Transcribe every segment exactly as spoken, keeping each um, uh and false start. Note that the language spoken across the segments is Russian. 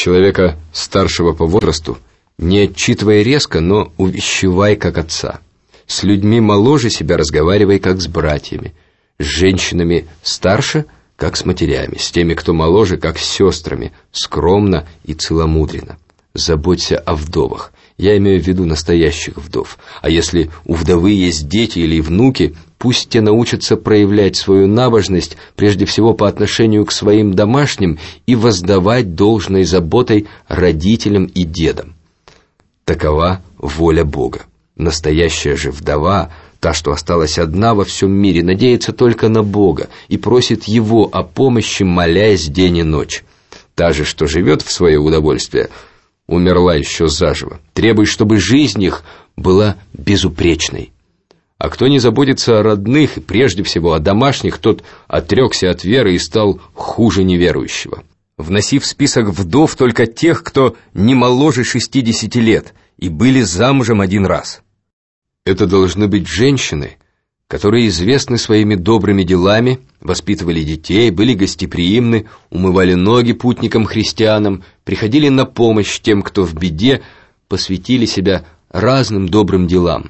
Человека старшего по возрасту не отчитывай резко, но увещевай как отца. С людьми моложе себя разговаривай как с братьями, с женщинами старше как с матерями, с теми, кто моложе, как с сестрами, скромно и целомудренно. Заботься о вдовах. Я имею в виду настоящих вдов. А если у вдовы есть дети или внуки, пусть те научатся проявлять свою набожность прежде всего по отношению к своим домашним и воздавать должной заботой родителям и дедам. Такова воля Бога. Настоящая же вдова, та, что осталась одна во всем мире, надеется только на Бога и просит Его о помощи, молясь день и ночь. Та же, что живет в свое удовольствие, умерла еще заживо. Требует, чтобы жизнь их была безупречной. А кто не заботится о родных и прежде всего о домашних, тот отрекся от веры и стал хуже неверующего. Вноси в список вдов только тех, кто не моложе шестидесяти лет и были замужем один раз. Это должны быть женщины, которые известны своими добрыми делами, воспитывали детей, были гостеприимны, умывали ноги путникам-христианам, приходили на помощь тем, кто в беде, посвятили себя разным добрым делам.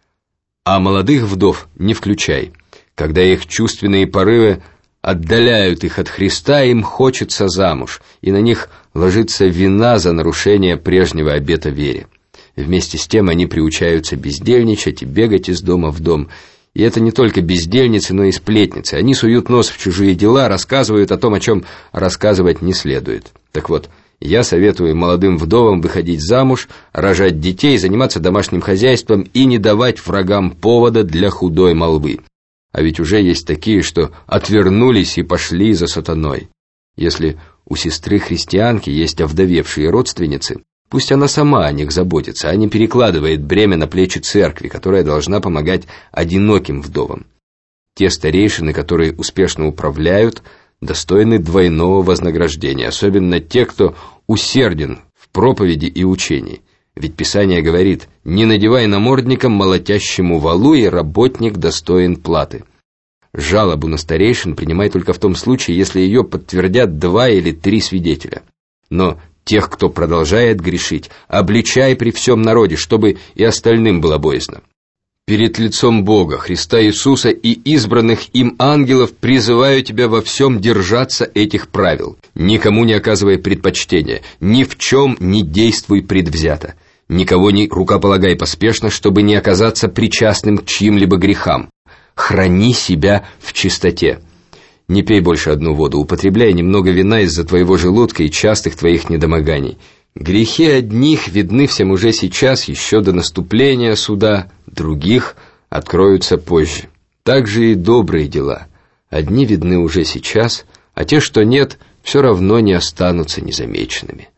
А молодых вдов не включай. Когда их чувственные порывы отдаляют их от Христа, им хочется замуж, и на них ложится вина за нарушение прежнего обета вере. Вместе с тем они приучаются бездельничать и бегать из дома в дом. И это не только бездельницы, но и сплетницы. Они суют нос в чужие дела, рассказывают о том, о чем рассказывать не следует. Так вот, я советую молодым вдовам выходить замуж, рожать детей, заниматься домашним хозяйством и не давать врагам повода для худой молвы. А ведь уже есть такие, что отвернулись и пошли за сатаной. Если у сестры-христианки есть овдовевшие родственницы, пусть она сама о них заботится, а не перекладывает бремя на плечи церкви, которая должна помогать одиноким вдовам. Те старейшины, которые успешно управляют, достойны двойного вознаграждения, особенно те, кто усерден в проповеди и учении. Ведь Писание говорит: «Не надевай намордником молотящему валу, и работник достоин платы». Жалобу на старейшин принимай только в том случае, если ее подтвердят два или три свидетеля. Но тех, кто продолжает грешить, обличай при всем народе, чтобы и остальным было боязно. Перед лицом Бога, Христа Иисуса и избранных им ангелов призываю тебя во всем держаться этих правил. Никому не оказывай предпочтения, ни в чем не действуй предвзято. Никого не рукополагай поспешно, чтобы не оказаться причастным к чьим-либо грехам. Храни себя в чистоте. Не пей больше одну воду, употребляй немного вина из-за твоего желудка и частых твоих недомоганий. Грехи одних видны всем уже сейчас, еще до наступления суда, других откроются позже. Так же и добрые дела. Одни видны уже сейчас, а те, что нет, все равно не останутся незамеченными.